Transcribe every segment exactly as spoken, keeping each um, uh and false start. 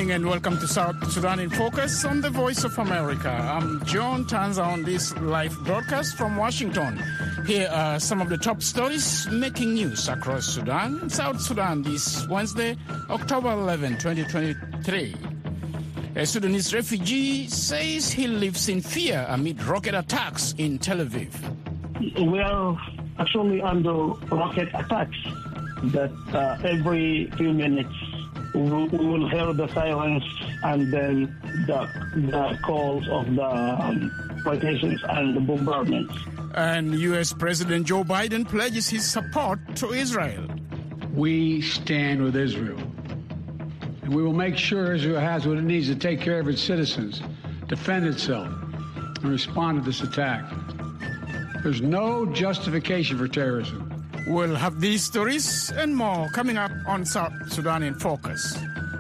evening and welcome to South Sudan in Focus on the Voice of America. I'm John Tanza on this live broadcast from Washington. Here are some of the top stories making news across Sudan and South Sudan this Wednesday, October eleventh, twenty twenty-three. A Sudanese refugee says he lives in fear amid rocket attacks in Tel Aviv. We are actually under rocket attacks that uh, every few minutes we will hear the silence and then the, the calls of the um, quotations and the bombardments. And U S President Joe Biden pledges his support to Israel. We stand with Israel. And we will make sure Israel has what it needs to take care of its citizens, defend itself, and respond to this attack. There's no justification for terrorism. We'll have these stories and more coming up on South Sudan in Focus.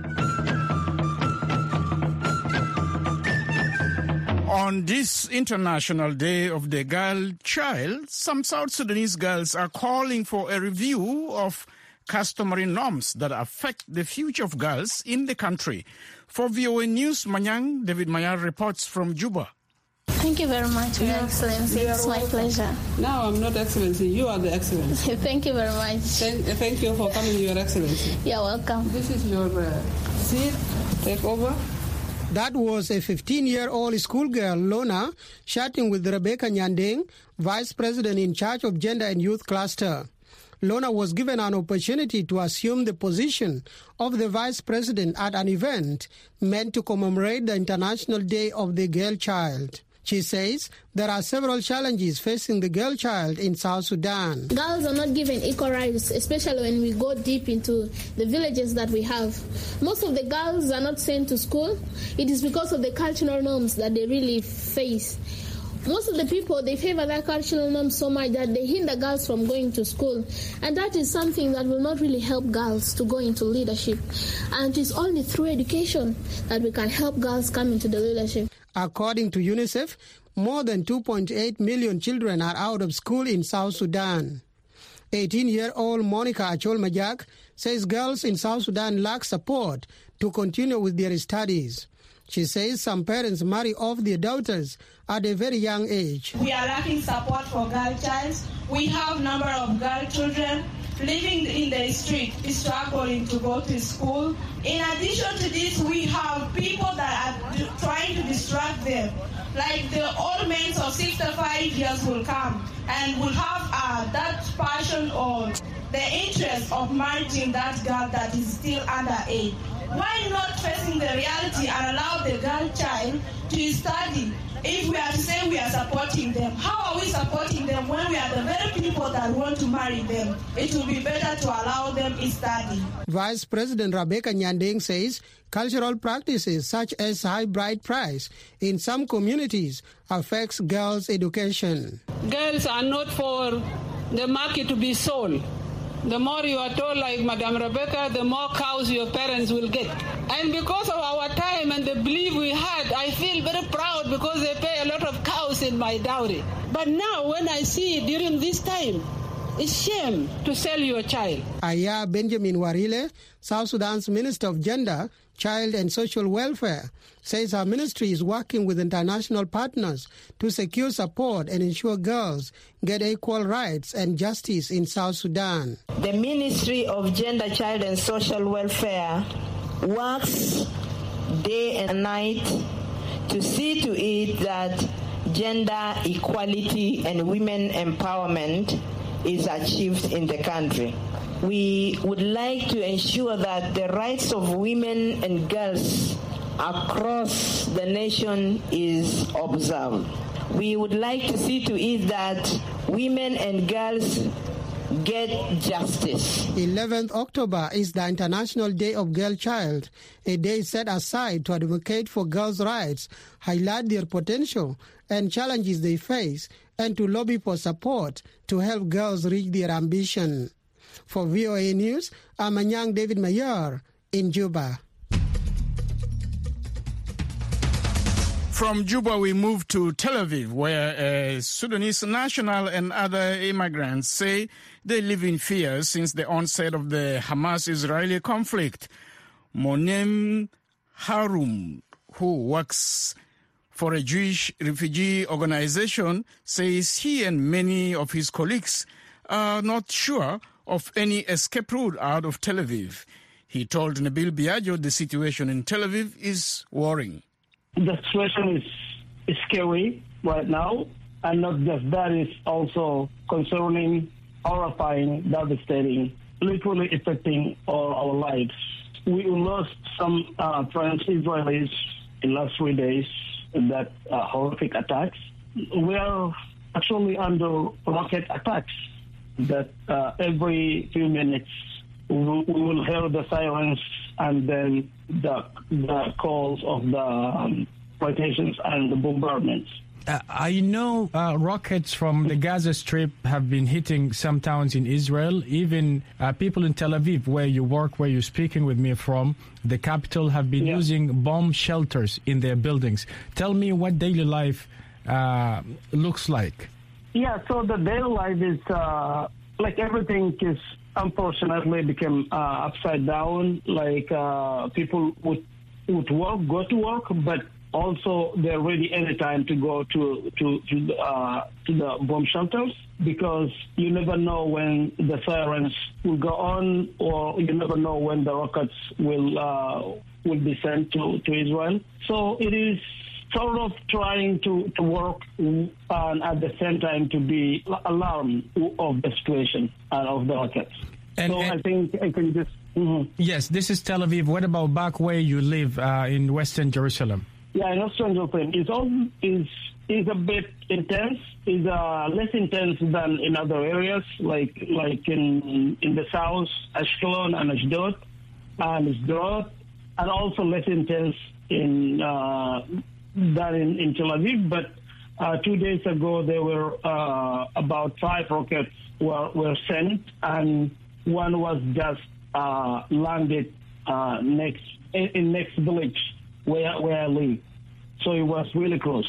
On this International Day of the Girl Child, some South Sudanese girls are calling for a review of customary norms that affect the future of girls in the country. For V O A News, Manyang, David Mayar reports from Juba. Thank you very much, Your yeah. Excellency. It's my pleasure. No, I'm not Excellency. You are the Excellency. Thank you very much. Thank, thank you for coming, Your Excellency. You're welcome. This is your uh, seat. Take over. That was a fifteen-year-old schoolgirl, Lona, chatting with Rebecca Nyandeng, Vice President in charge of Gender and Youth Cluster. Lona was given an opportunity to assume the position of the Vice President at an event meant to commemorate the International Day of the Girl Child. She says there are several challenges facing the girl child in South Sudan. Girls are not given equal rights, especially when we go deep into the villages that we have. Most of the girls are not sent to school. It is because of the cultural norms that they really face. Most of the people, they favor their cultural norms so much that they hinder girls from going to school. And that is something that will not really help girls to go into leadership. And it is only through education that we can help girls come into the leadership. According to UNICEF, more than two point eight million children are out of school in South Sudan. eighteen-year-old Monica Achol Majak says girls in South Sudan lack support to continue with their studies. She says some parents marry off their daughters at a very young age. We are lacking support for girl child. We have number of girl children living in the street, struggling to go to school. In addition to this, we have people that are trying to distract them. Like the old men of sixty-five years will come and will have uh, that passion or the interest of marrying that girl that is still underage. Why not facing the reality and allow the girl child to study? If we are to say we are supporting them, how are we supporting them when we are the very people that want to marry them? It will be better to allow them to study. Vice President Rebecca Nyandeng says cultural practices such as high bride price in some communities affects girls' education. Girls are not for the market to be sold. The more you are told, like Madame Rebecca, the more cows your parents will get. And because of our time and the belief we had, I feel very proud because they pay a lot of cows in my dowry. But now when I see it during this time, it's shame to sell your child. Aya Benjamin Warile, South Sudan's Minister of Gender, Child and Social Welfare, says her ministry is working with international partners to secure support and ensure girls get equal rights and justice in South Sudan. The Ministry of Gender, Child and Social Welfare works day and night to see to it that gender equality and women empowerment is achieved in the country. We would like to ensure that the rights of women and girls across the nation is observed. We would like to see to it that women and girls get justice. eleventh October is the International Day of Girl Child, a day set aside to advocate for girls' rights, highlight their potential and challenges they face, and to lobby for support to help girls reach their ambition. For V O A News, I'm Anyang David Mayar in Juba. From Juba, we move to Tel Aviv, where uh, Sudanese national and other immigrants say they live in fear since the onset of the Hamas-Israeli conflict. Monem Harum, who works for a Jewish refugee organization, says he and many of his colleagues are not sure of any escape route out of Tel Aviv. He told Nabil Biagio the situation in Tel Aviv is worrying. The situation is, is scary right now, and not just that, it's also concerning, horrifying, devastating, literally affecting all our lives. We lost some uh, French Israelis in the last three days in that uh, horrific attacks. We are actually under rocket attacks that uh, every few minutes we will hear the sirens and then the, the calls of the um, exploitations and the bombardments. Uh, I know uh, rockets from the Gaza Strip have been hitting some towns in Israel. Even uh, people in Tel Aviv, where you work, where you're speaking with me from, the capital, have been yeah. using bomb shelters in their buildings. Tell me what daily life uh, looks like. Yeah, so the daily life is uh, like everything is unfortunately become uh, upside down. Like uh, people would would work, go to work, but also they're ready anytime to go to to to the, uh, to the bomb shelters, because you never know when the sirens will go on, or you never know when the rockets will uh, will be sent to, to Israel. So it is sort of trying to, to work and at the same time to be alarmed of the situation and of the rockets. And, so and I think I can just... Mm-hmm. Yes, this is Tel Aviv. What about back where you live uh, in Western Jerusalem? Yeah, in Western Jerusalem, it's all is is a bit intense. It's uh, less intense than in other areas, like like in in the south, Ashkelon and Ashdod, and Sderot, and also less intense in uh, than in, in Tel Aviv. But uh, two days ago, there were uh, about five rockets were were sent, and one was just uh, landed uh, next in, in next village where where I live. So it was really close.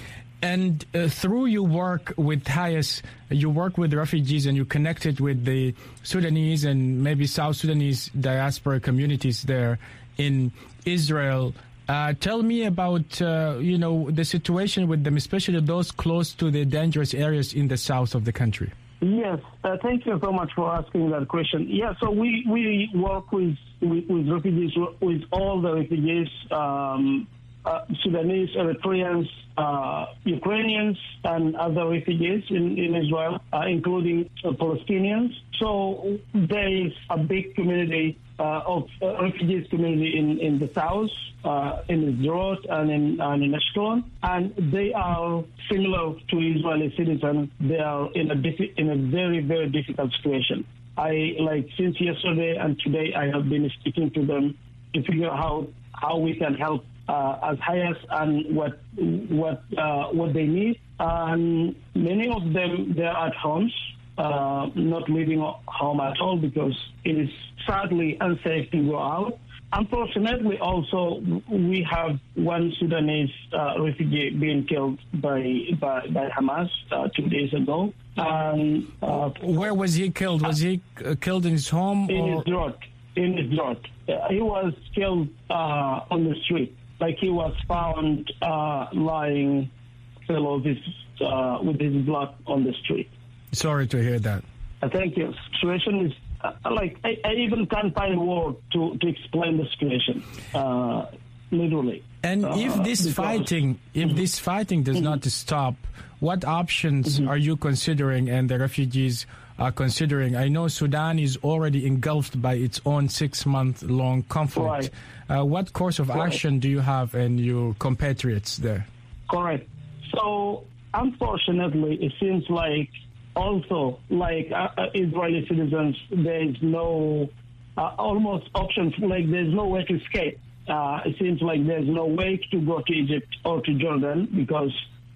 And uh, through your work with Hayes, you work with refugees and you connected with the Sudanese and maybe South Sudanese diaspora communities there in Israel. Uh, tell me about, uh, you know, the situation with them, especially those close to the dangerous areas in the south of the country. Yes, uh, thank you so much for asking that question. Yeah, so we, we work with, with, with refugees, with all the refugees, um, uh, Sudanese, Eritreans, uh, Ukrainians, and other refugees in, in Israel, uh, including uh, Palestinians. So there is a big community uh, of uh, refugees community in, in the south, uh, in Sderot and in, and in Ashkelon, and they are similar to Israeli citizens. They are in a diffi- in a very, very difficult situation. I, like, since yesterday and today, I have been speaking to them to figure out how we can help uh, as highest and what what uh, what they need. And many of them, they're at homes, uh, not leaving home at all, because it is sadly unsafe to go out. Unfortunately, also, we have one Sudanese uh, refugee being killed by by, by Hamas uh, two days ago. Um, uh, Where was he killed? Was he uh, killed in his home? In or? his throat. In his throat. Uh, he was killed uh, on the street. Like, he was found uh, lying full of his, uh, with his blood on the street. Sorry to hear that. Uh, thank you. Situation is, uh, like, I, I even can't find words to, to explain the situation, uh, literally. And uh, if this because, fighting, if mm-hmm. this fighting does mm-hmm. not stop, what options mm-hmm. are you considering and the refugees are considering? I know Sudan is already engulfed by its own six-month-long conflict. Right. Uh, what course of right. action do you have and your compatriots there? Correct. So, unfortunately, it seems like also, like uh, uh, Israeli citizens, there is no uh, almost options, like there's no way to escape. Uh, it seems like there's no way to go to Egypt or to Jordan, because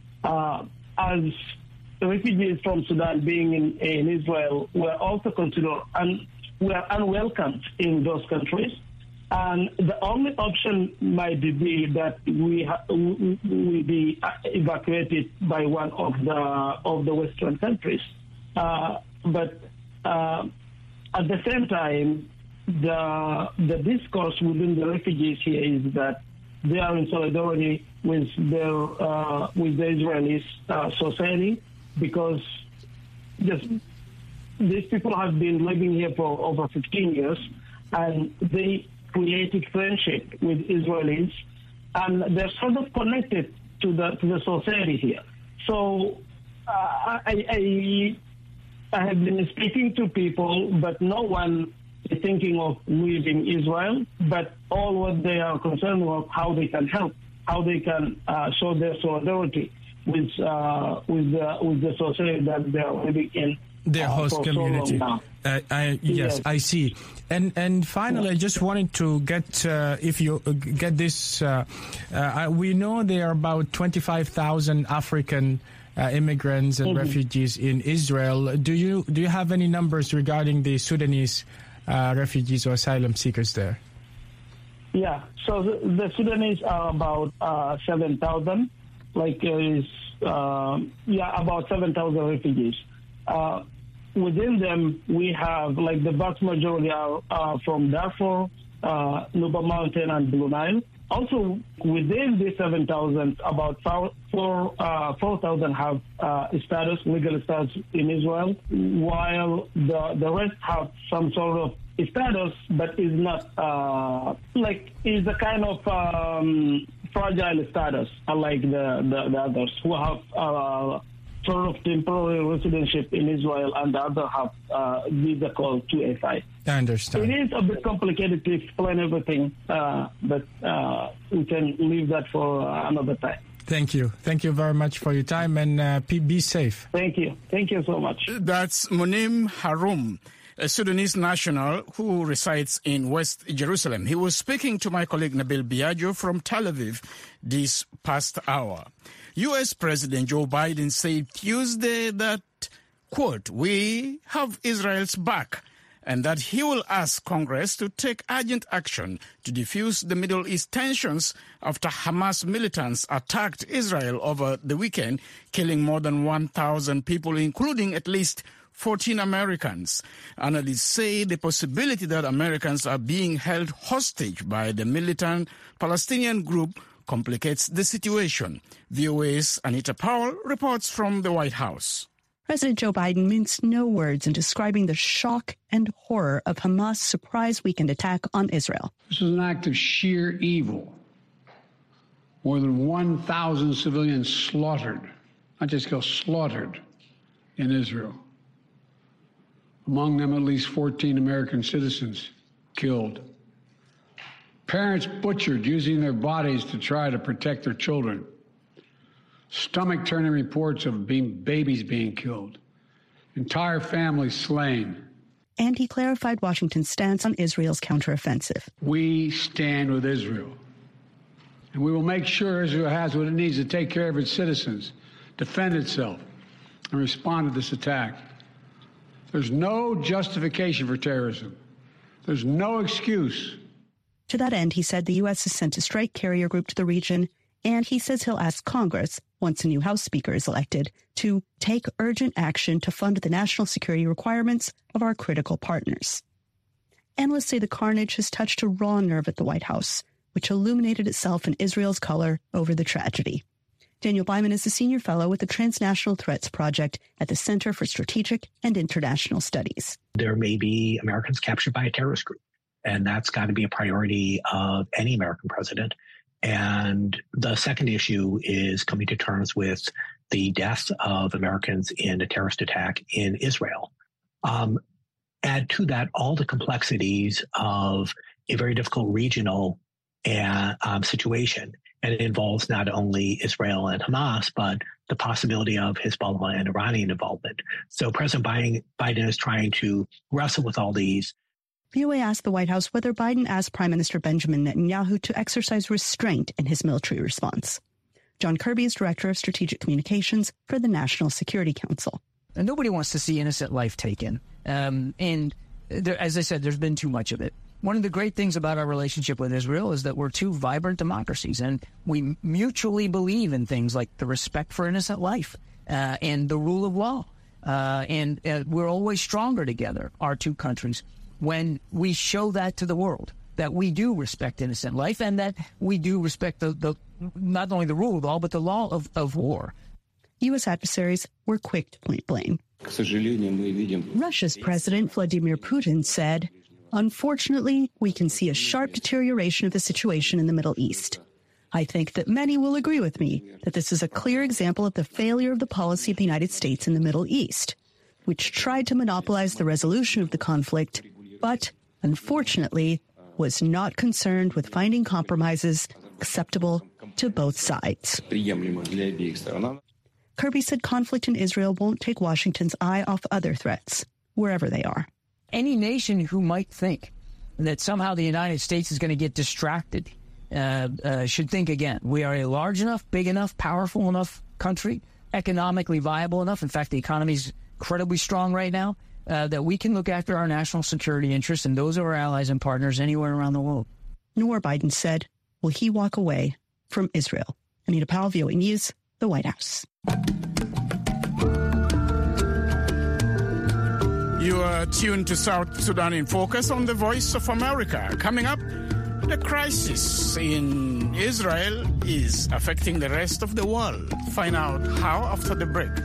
uh, as refugees from Sudan being in, in Israel were also considered un, were unwelcomed in those countries. And the only option might be that we ha- we be evacuated by one of the of the Western countries. Uh, but uh, at the same time, the the discourse within the refugees here is that they are in solidarity with their uh, with the Israeli uh, society, because just these people have been living here for over fifteen years, and they created friendship with Israelis, and they're sort of connected to the to the society here. So uh, I, I I have been speaking to people, but no one is thinking of leaving Israel. But all what they are concerned about, how they can help, how they can uh, show their solidarity with uh, with the with the society that they are living in. Their uh, host community. So uh, I, yes, yes, I see. And and finally, I just wanted to get uh, if you uh, get this. Uh, uh, we know there are about twenty-five thousand African uh, immigrants and mm-hmm. refugees in Israel. Do you do you have any numbers regarding the Sudanese uh, refugees or asylum seekers there? Yeah. So the, the Sudanese are about uh, seven thousand. Like uh, is uh, yeah, about seven thousand refugees. Uh, within them, we have, like, the vast majority are uh, from Darfur, uh, Nuba Mountain, and Blue Nile. Also, within the seven thousand, about four thousand uh, have uh, status, legal status in Israel, while the, the rest have some sort of status, but is not, uh, like, is a kind of um, fragile status, unlike the, the, the others who have uh, sort of temporary residency in Israel, and the other have uh, visa called two A five. I understand. It is a bit complicated to explain everything, uh, but uh, we can leave that for uh, another time. Thank you. Thank you very much for your time, and uh, be safe. Thank you. Thank you so much. That's Munim Haroum, a Sudanese national who resides in West Jerusalem. He was speaking to my colleague Nabil Biagio from Tel Aviv this past hour. U S President Joe Biden said Tuesday that, quote, we have Israel's back, and that he will ask Congress to take urgent action to defuse the Middle East tensions after Hamas militants attacked Israel over the weekend, killing more than one thousand people, including at least fourteen Americans. Analysts say the possibility that Americans are being held hostage by the militant Palestinian group complicates the situation. V O A's Anita Powell reports from the White House. President Joe Biden minced no words in describing the shock and horror of Hamas' surprise weekend attack on Israel. This was an act of sheer evil. More than one thousand civilians slaughtered, not just killed, slaughtered in Israel. Among them, at least fourteen American citizens killed. Parents butchered using their bodies to try to protect their children. Stomach-turning reports of being, babies being killed. Entire families slain. And he clarified Washington's stance on Israel's counteroffensive. We stand with Israel. And we will make sure Israel has what it needs to take care of its citizens, defend itself, and respond to this attack. There's no justification for terrorism. There's no excuse. To that end, he said the U S has sent a strike carrier group to the region, and he says he'll ask Congress, once a new House Speaker is elected, to take urgent action to fund the national security requirements of our critical partners. Analysts say the carnage has touched a raw nerve at the White House, which illuminated itself in Israel's color over the tragedy. Daniel Byman is a senior fellow with the Transnational Threats Project at the Center for Strategic and International Studies. There may be Americans captured by a terrorist group, and that's got to be a priority of any American president. And the second issue is coming to terms with the deaths of Americans in a terrorist attack in Israel. Um, add to that all the complexities of a very difficult regional uh, um, situation. And it involves not only Israel and Hamas, but the possibility of Hezbollah and Iranian involvement. So President Biden, Biden is trying to wrestle with all these. V O A asked the White House whether Biden asked Prime Minister Benjamin Netanyahu to exercise restraint in his military response. John Kirby is Director of Strategic Communications for the National Security Council. And nobody wants to see innocent life taken. Um, and there, as I said, there's been too much of it. One of the great things about our relationship with Israel is that we're two vibrant democracies, and we mutually believe in things like the respect for innocent life uh, and the rule of law. Uh, and uh, we're always stronger together, our two countries. when we show that to the world, that we do respect innocent life and that we do respect the, the not only the rule of law, but the law of, of war. U S adversaries were quick to point blame. Russia's President Vladimir Putin said, "Unfortunately, we can see a sharp deterioration of the situation in the Middle East. I think that many will agree with me that this is a clear example of the failure of the policy of the United States in the Middle East, which tried to monopolize the resolution of the conflict, but unfortunately was not concerned with finding compromises acceptable to both sides." Kirby said conflict in Israel won't take Washington's eye off other threats, wherever they are. Any nation who might think that somehow the United States is going to get distracted uh, uh, should think again. We are a large enough, big enough, powerful enough country, economically viable enough. In fact, the economy is incredibly strong right now, uh, that we can look after our national security interests and those of our allies and partners anywhere around the world. Nor, Biden said, will he walk away from Israel. Anita Powell, V O A News, the White House. You are tuned to South Sudan in Focus on the Voice of America. Coming up, the crisis in Israel is affecting the rest of the world. Find out how after the break.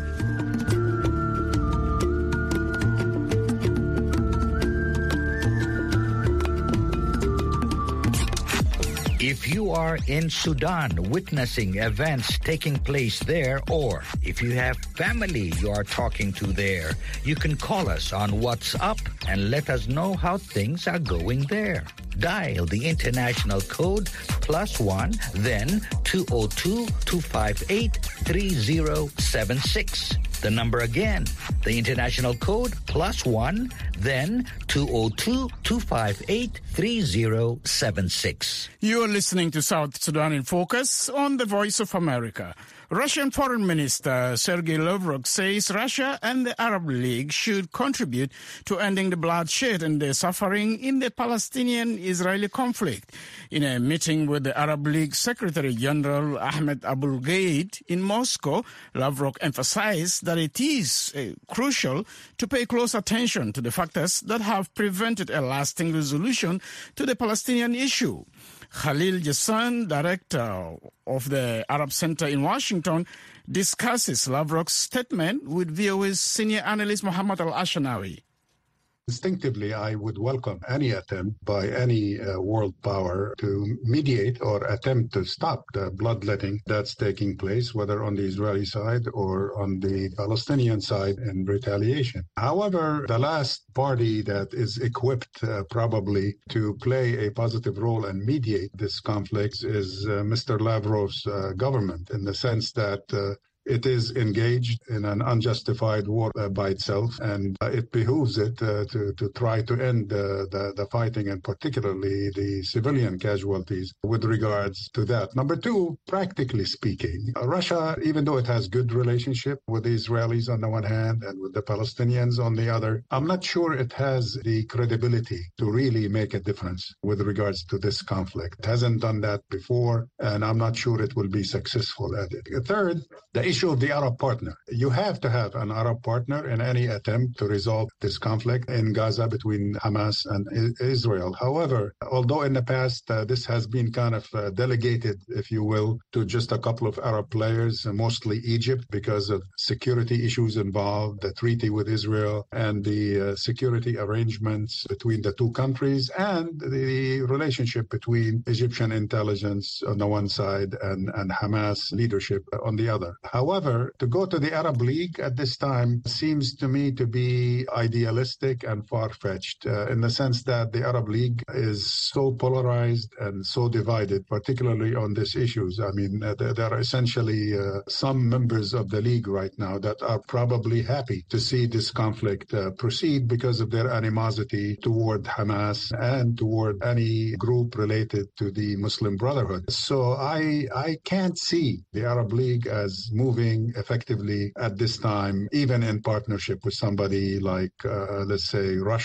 If you are in Sudan witnessing events taking place there, or if you have family you are talking to there, you can call us on WhatsApp and let us know how things are going there. Dial the international code plus one, then two oh two, two five eight, three oh seven six. The number again, the international code plus one, then two oh two, two five eight, three oh seven six. You are listening to South Sudan in Focus on the Voice of America. Russian Foreign Minister Sergei Lavrov says Russia and the Arab League should contribute to ending the bloodshed and the suffering in the Palestinian-Israeli conflict. In a meeting with the Arab League Secretary General Ahmed Abul Gheit in Moscow, Lavrov emphasized that it is uh, crucial to pay close attention to the factors that have prevented a lasting resolution to the Palestinian issue. Khalil Jassan, director of the Arab Center in Washington, discusses Lavrov's statement with V O A's senior analyst Mohammed Al-Ashanawi. Instinctively, I would welcome any attempt by any uh, world power to mediate or attempt to stop the bloodletting that's taking place, whether on the Israeli side or on the Palestinian side in retaliation. However, the last party that is equipped uh, probably to play a positive role and mediate this conflict is uh, Mister Lavrov's uh, government, in the sense that uh, it is engaged in an unjustified war uh, by itself, and uh, it behooves it uh, to, to try to end uh, the, the fighting, and particularly the civilian casualties with regards to that. Number two, practically speaking, uh, Russia, even though it has good relationship with the Israelis on the one hand and with the Palestinians on the other, I'm not sure it has the credibility to really make a difference with regards to this conflict. It hasn't done that before, and I'm not sure it will be successful at it. Third, the issue of the Arab partner. You have to have an Arab partner in any attempt to resolve this conflict in Gaza between Hamas and Israel. However, although in the past uh, this has been kind of uh, delegated, if you will, to just a couple of Arab players, mostly Egypt, because of security issues involved, the treaty with Israel and the uh, security arrangements between the two countries, and the relationship between Egyptian intelligence on the one side and, and Hamas leadership on the other. However, to go to the Arab League at this time seems to me to be idealistic and far-fetched uh, in the sense that the Arab League is so polarized and so divided, particularly on these issues. I mean, uh, there, there are essentially uh, some members of the League right now that are probably happy to see this conflict uh, proceed because of their animosity toward Hamas and toward any group related to the Muslim Brotherhood. So I, I can't see the Arab League as moving effectively at this time, even in partnership with somebody like, uh, let's say, Russia,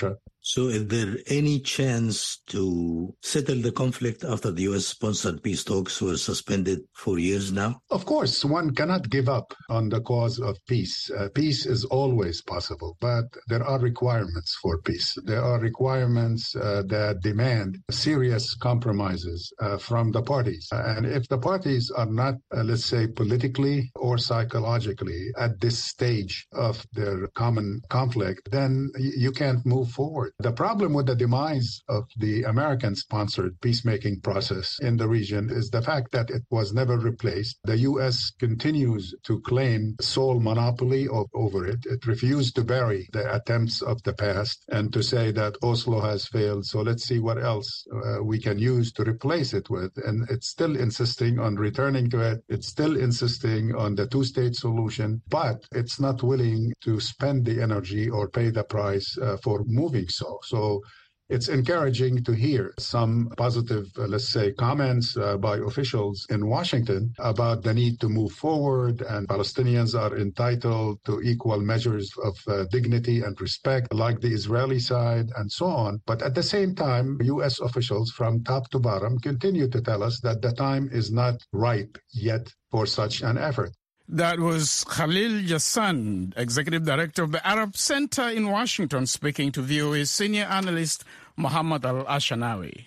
So is there any chance to settle the conflict after the U S-sponsored peace talks were suspended for years now? Of course, one cannot give up on the cause of peace. Uh, peace is always possible, but there are requirements for peace. There are requirements uh, that demand serious compromises uh, from the parties. And if the parties are not, uh, let's say, politically or psychologically at this stage of their common conflict, then y- you can't move forward. The problem with the demise of the American-sponsored peacemaking process in the region is the fact that it was never replaced. The U S continues to claim sole monopoly of, over it. It refused to bury the attempts of the past and to say that Oslo has failed, so let's see what else uh, we can use to replace it with. And it's still insisting on returning to it. It's still insisting on the two-state solution, but it's not willing to spend the energy or pay the price uh, for moving so. So it's encouraging to hear some positive, uh, let's say, comments uh, by officials in Washington about the need to move forward, and Palestinians are entitled to equal measures of uh, dignity and respect, like the Israeli side, and so on. But at the same time, U S officials from top to bottom continue to tell us that the time is not ripe yet for such an effort. That was Khalil Jassan, Executive Director of the Arab Center in Washington, speaking to V O A's senior analyst Mohammed Al-Ashanawi.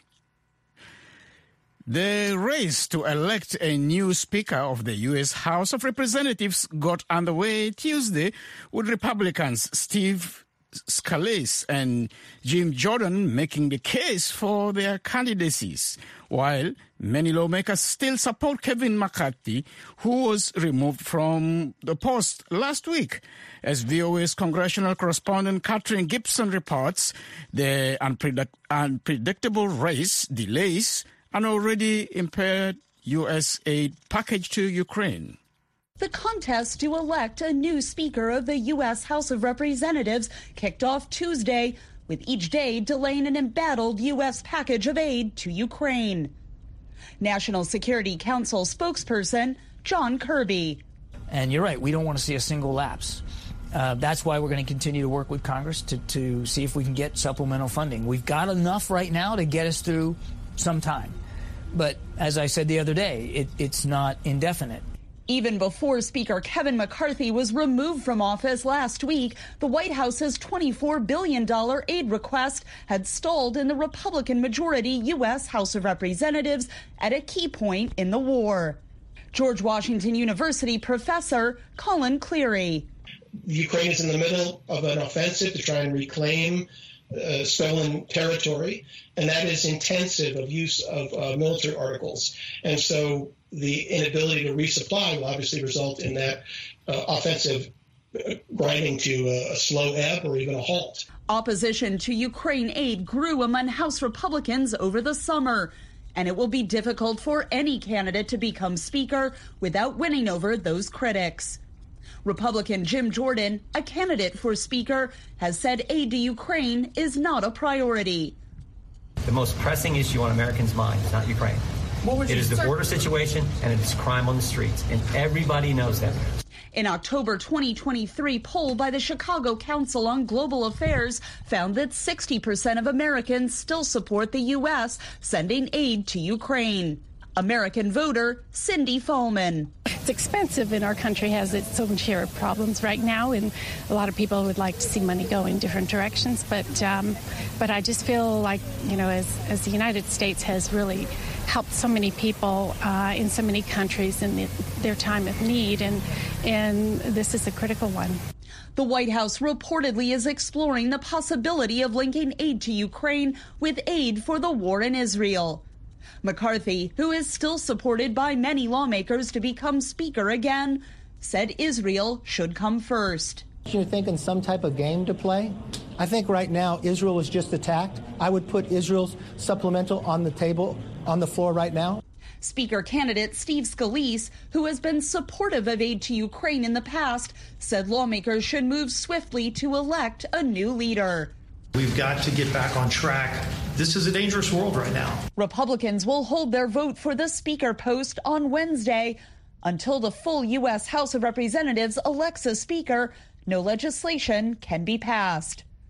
The race to elect a new Speaker of the U S House of Representatives got underway Tuesday with Republicans Steve Scalise and Jim Jordan making the case for their candidacies, while many lawmakers still support Kevin McCarthy, who was removed from the post last week. As V O A's congressional correspondent Catherine Gibson reports, the unpredict- unpredictable race delays an already impaired U S aid package to Ukraine. The contest to elect a new Speaker of the U S House of Representatives kicked off Tuesday, with each day delaying an embattled U S package of aid to Ukraine. National Security Council spokesperson John Kirby. And you're right, we don't want to see a single lapse. Uh, that's why we're going to continue to work with Congress to, to see if we can get supplemental funding. We've got enough right now to get us through some time. But as I said the other day, it, it's not indefinite. Even before Speaker Kevin McCarthy was removed from office last week, the White House's twenty-four billion dollars aid request had stalled in the Republican-majority U S House of Representatives at a key point in the war. George Washington University professor Colin Cleary. Ukraine is in the middle of an offensive to try and reclaim uh, stolen territory, and that is intensive of use of uh, military articles. And so the inability to resupply will obviously result in that uh, offensive uh, grinding to a, a slow ebb or even a halt. Opposition to Ukraine aid grew among House Republicans over the summer, and it will be difficult for any candidate to become Speaker without winning over those critics. Republican Jim Jordan, a candidate for Speaker, has said aid to Ukraine is not a priority. The most pressing issue on Americans' minds is not Ukraine. It is the border situation, and it is crime on the streets, and everybody knows that. An October twenty twenty-three poll by the Chicago Council on Global Affairs found that sixty percent of Americans still support the U S sending aid to Ukraine. American voter Cindy Fallman. It's expensive, and our country has its own share of problems right now, and a lot of people would like to see money go in different directions. But um, but I just feel like, you know, as, as the United States has really helped so many people uh, in so many countries in the, their time of need, and and this is a critical one. The White House reportedly is exploring the possibility of linking aid to Ukraine with aid for the war in Israel. McCarthy, who is still supported by many lawmakers to become Speaker again, said Israel should come first. You're thinking some type of game to play? I think right now Israel was just attacked. I would put Israel's supplemental on the table, on the floor right now. Speaker candidate Steve Scalise, who has been supportive of aid to Ukraine in the past, said lawmakers should move swiftly to elect a new leader. We've got to get back on track. This is a dangerous world right now. Republicans will hold their vote for the Speaker post on Wednesday. Until the full U S House of Representatives elects a Speaker, no legislation can be passed.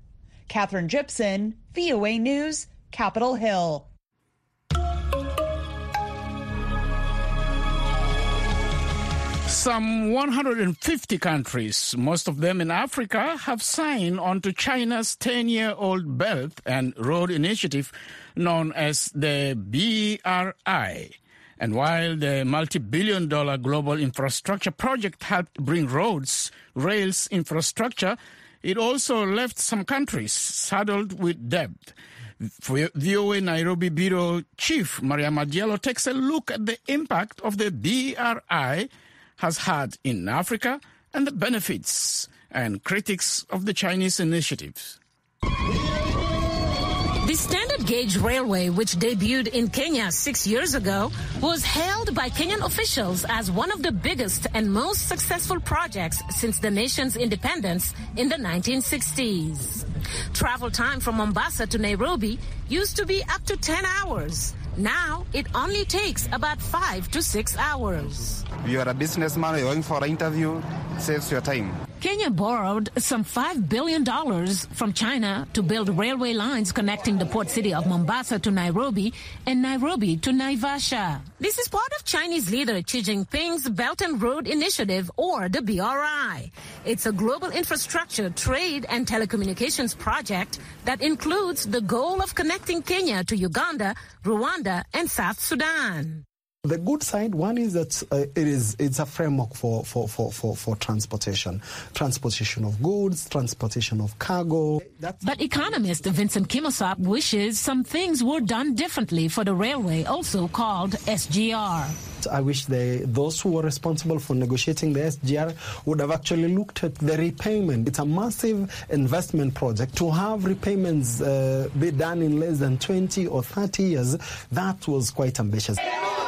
Catherine Gibson, V O A News, Capitol Hill. Some one hundred fifty countries, most of them in Africa, have signed on to China's ten-year-old Belt and Road Initiative known as the B R I. And while the multi-billion dollar global infrastructure project helped bring roads, rails infrastructure, it also left some countries saddled with debt. For V O A Nairobi Bureau Chief Mariama Diallo takes a look at the impact of the B R I has had in Africa and the benefits and critics of the Chinese initiatives. The standard gauge railway, which debuted in Kenya six years ago, was hailed by Kenyan officials as one of the biggest and most successful projects since the nation's independence in the nineteen sixties. Travel time from Mombasa to Nairobi used to be up to ten hours. Now, it only takes about five to six hours. You are a businessman, you're going for an interview, saves your time. Kenya borrowed some five billion dollars from China to build railway lines connecting the port city of Mombasa to Nairobi and Nairobi to Naivasha. This is part of Chinese leader Xi Jinping's Belt and Road Initiative, or the B R I. It's a global infrastructure, trade, and telecommunications project that includes the goal of connecting Kenya to Uganda, Rwanda, and South Sudan. The good side, one is that uh, it is it's a framework for, for, for, for, for transportation, transportation of goods, transportation of cargo. That's but economist Vincent Kimosop wishes some things were done differently for the railway, also called S G R. I wish they, those who were responsible for negotiating the S G R would have actually looked at the repayment. It's a massive investment project. To have repayments uh, be done in less than twenty or thirty years, that was quite ambitious.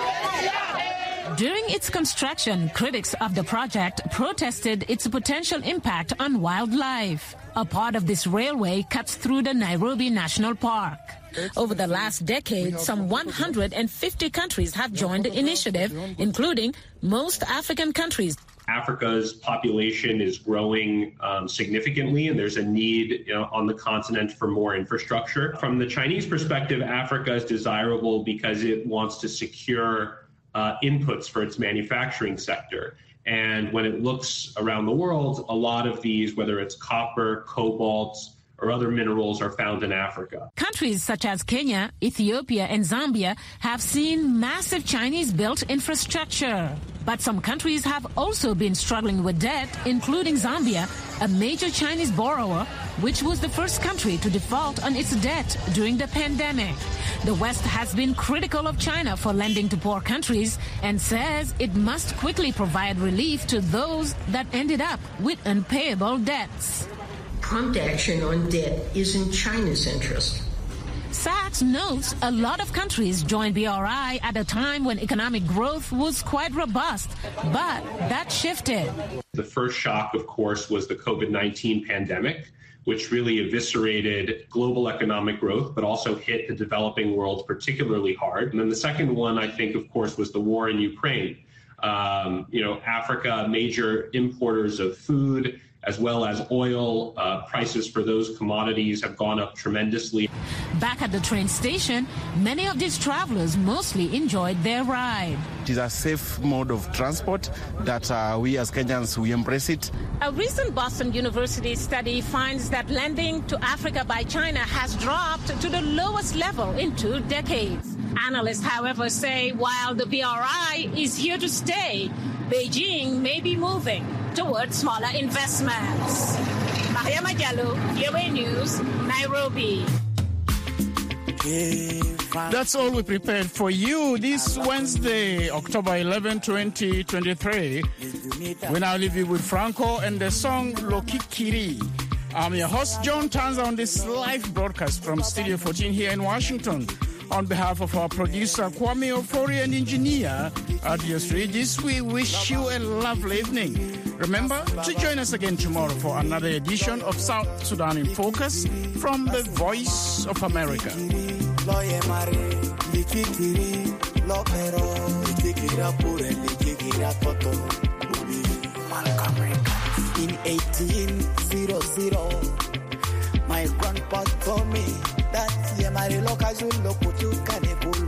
During its construction, critics of the project protested its potential impact on wildlife. A part of this railway cuts through the Nairobi National Park. Over the last decade, some one hundred fifty countries have joined the initiative, including most African countries. Africa's population is growing um, significantly, and there's a need, you know, on the continent for more infrastructure. From the Chinese perspective, Africa is desirable because it wants to secure Uh, inputs for its manufacturing sector. And when it looks around the world, a lot of these, whether it's copper, cobalt, or other minerals, are found in Africa. Countries such as Kenya, Ethiopia, and Zambia have seen massive Chinese-built infrastructure. But some countries have also been struggling with debt, including Zambia, a major Chinese borrower, which was the first country to default on its debt during the pandemic. The West has been critical of China for lending to poor countries and says it must quickly provide relief to those that ended up with unpayable debts. Prompt action on debt is in China's interest. Sachs notes a lot of countries joined B R I at a time when economic growth was quite robust, but that shifted. The first shock, of course, was the COVID nineteen pandemic, which really eviscerated global economic growth, but also hit the developing world particularly hard. And then the second one, I think, of course, was the war in Ukraine. Um, you know, Africa, major importers of food, as well as oil. Uh, prices for those commodities have gone up tremendously. Back at the train station, many of these travelers mostly enjoyed their ride. It is a safe mode of transport that uh, we as Kenyans, we embrace it. A recent Boston University study finds that lending to Africa by China has dropped to the lowest level in two decades. Analysts, however, say while the B R I is here to stay, Beijing may be moving towards smaller investments. Mariama Diallo, V O A News, Nairobi. That's all we prepared for you this Wednesday, October eleventh, twenty twenty-three. We now leave you with Franco and the song Lokikiri. I'm your host, John Tanza, on this live broadcast from Studio fourteen here in Washington. On behalf of our producer, Kwame Ofori, and engineer, Adios Regis, we wish you a lovely evening. Remember to join us again tomorrow for another edition of South Sudan in Focus from the Voice of America. In eighteen hundred, my grand pot for me. That yeah, my local Zulu put you can